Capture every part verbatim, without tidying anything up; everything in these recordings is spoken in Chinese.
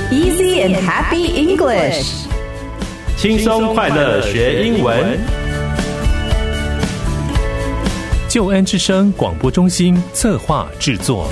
Easy and happy English. 轻松快乐学英文。 救恩之声广播中心策划制作。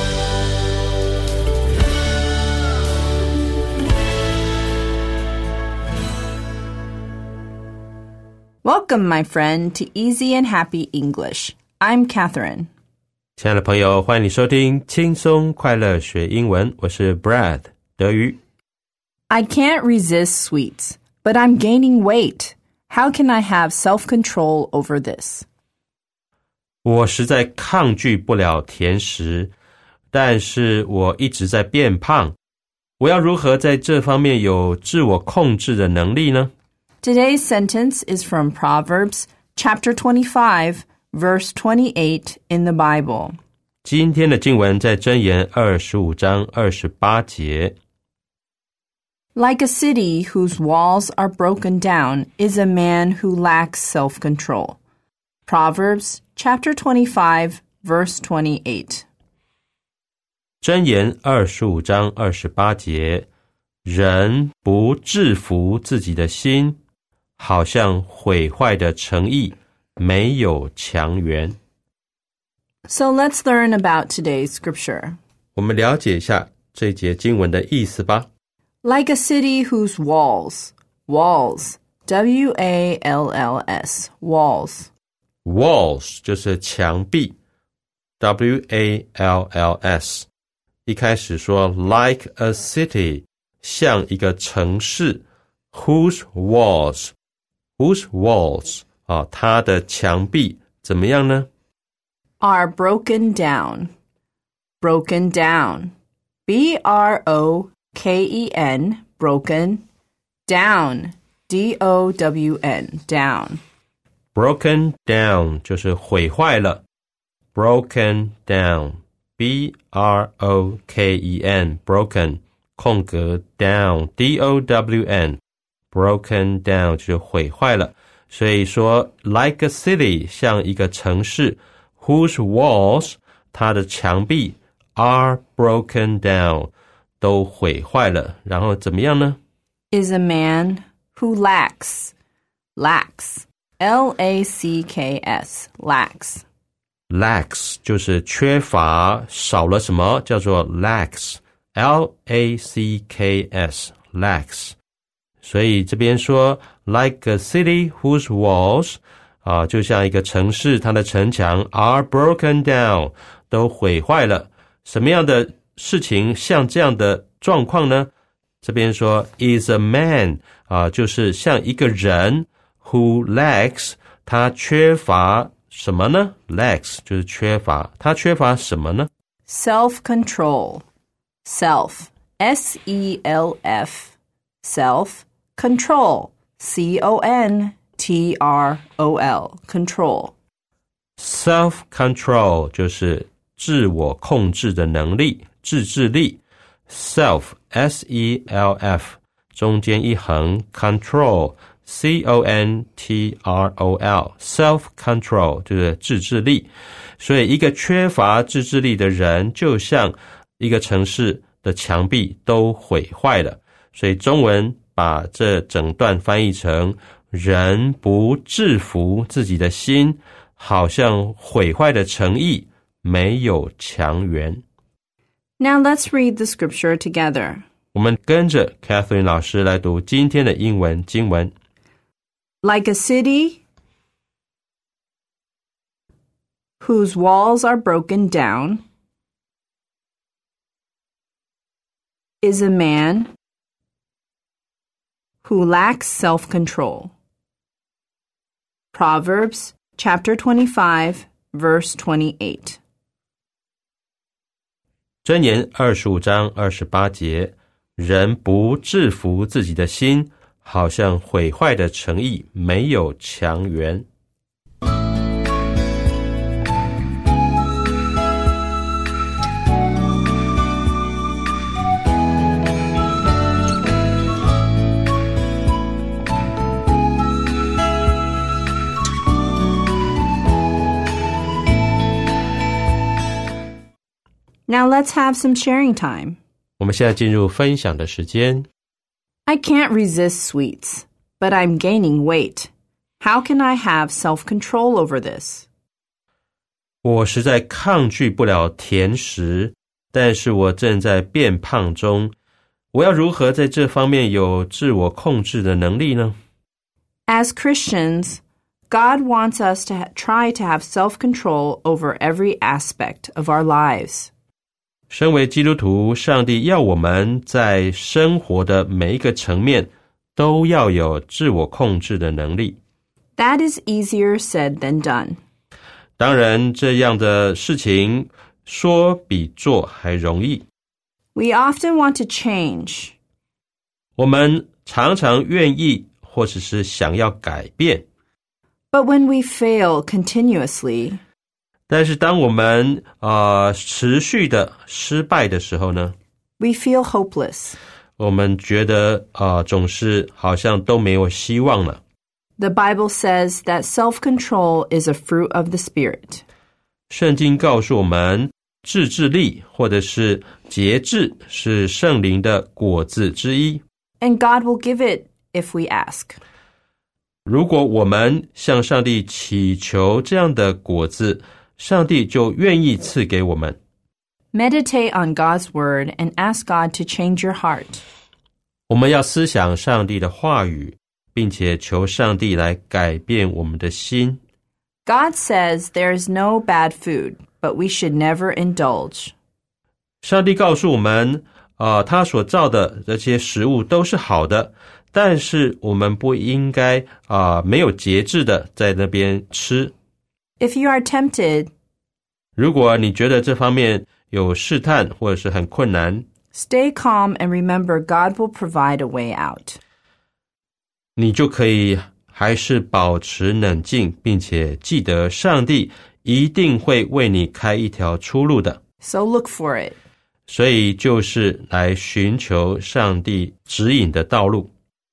Welcome, my friend, to Easy and Happy English. I'm Catherine. 亲爱的朋友，欢迎你收听轻松快乐学英文，我是 Brad 德语。 I can't resist sweets, but I'm gaining weight. How can I have self-control over this? 我实在抗拒不了甜食，但是我一直在变胖。我要如何在这方面有自我控制的能力呢？ Today's sentence is from Proverbs chapter twenty-five, verse twenty-eight in the Bible. 今天的经文在箴言二十五章二十八节。 Like a city whose walls are broken down is a man who lacks self-control. Proverbs chapter twenty-five, verse twenty-eight. 箴言二十五章二十八节，人不制服自己的心，好像毁坏的城邑，没有墙垣。 So let's learn about today's scripture. 我们了解一下这节经文的意思吧。 Like a city whose walls, walls, W A L L S, walls. Walls 就是墙壁 W A L L S 一开始说 like a city 像一个城市 whose walls whose walls 啊，它的墙壁怎么样呢？ Are broken down. Broken down. B R O K E N, broken, down, D O W N, down. Broken down 就是毁坏了 Broken down B R O K E N Broken 空格 down D O W N Broken down 就是毁坏了。所以说 like a city 像一个城市 whose walls 它的墙壁 are broken down 都毁坏了。然后怎么样呢？ Is a man who lacks, lacks, L A C K S, lacks. lacks 就是缺乏，少了什么，叫做 lacks L A C K S lacks。 所以这边说 like a city whose walls 啊，就像一个城市，它的城墙 are broken down 都毁坏了。什么样的事情像这样的状况呢？这边说 is a man 啊，就是像一个人 who lacks 他缺乏什么呢？ lacks 就是缺乏，他缺乏什么呢？ Self-control. Self. S E L F. Self. Control. C O N T R O L. Control. Self-control 就是自我控制的能力，自制力。Self, S E L F 中间一横 Control C O N T R O L Self-control 就是自制力。所以一个缺乏自制力的人，就像一个城市的墙壁都毁坏了。所以中文把这整段翻译成人不制服自己的心，好像毁坏的城邑，没有墙垣。 Now let's read the scripture together. 我们跟着 Catherine 老师来读今天的英文经文。 Like a city whose walls are broken down is a man who lacks self-control. Proverbs chapter twenty-five, verse twenty-eight. 箴言二十五章二十八节，人不制服自己的心，好像毁坏的城邑，没有墙垣。 Now let's have some sharing time. 我们现在进入分享的时间。 I can't resist sweets, but I'm gaining weight. How can I have self-control over this? 我实在抗拒不了甜食，但是我正在变胖中。我要如何在这方面有自我控制的能力呢？ As Christians, God wants us to ha- try to have self-control over every aspect of our lives. 身为基督徒，上帝要我们在生活的每一个层面都要有自我控制的能力。 That is easier said than done. 当然，这样的事情说比做还容易。 We often want to change. 我们常常愿意或者是想要改变， But when we fail continuously, 但是当我们呃持续的失败的时候呢， we feel hopeless. 我们觉得呃总是好像都没有希望了。 The Bible says that self-control is a fruit of the Spirit. 圣经告诉我们，自制力或者是节制是圣灵的果子之一。 And God will give it if we ask. 如果我们向上帝祈求这样的果子，上帝就愿意赐给我们。 Meditate on God's word and ask God to change your heart. 我们要思想上帝的话语，并且求上帝来改变我们的心。 God says there is no bad food, but we should never indulge. 上帝告诉我们，呃，他所造的这些食物都是好的，但是我们不应该啊、呃、没有节制的在那边吃。 If you are tempted, 如果你觉得这方面有试探或者是很困难， stay calm and remember God will provide a way out. 你就可以还是保持冷静，并且记得上帝一定会为你开一条出路的。 So look for it. 所以就是来寻求上帝指引的道路。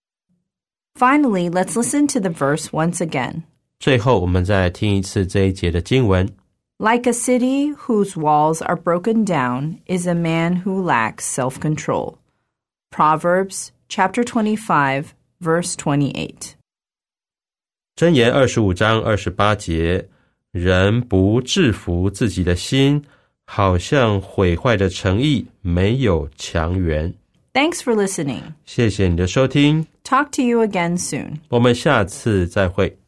Finally, let's listen to the verse once again. 最后我们再来听一次这一节的经文。 Like a city whose walls are broken down is a man who lacks self-control. Proverbs chapter twenty-five, verse twenty-eight. 箴言二十五章二十八节，人不制服自己的心，好像毁坏的城邑没有墙垣。 Thanks for listening. 谢谢你的收听， Talk to you again soon. 我们下次再会。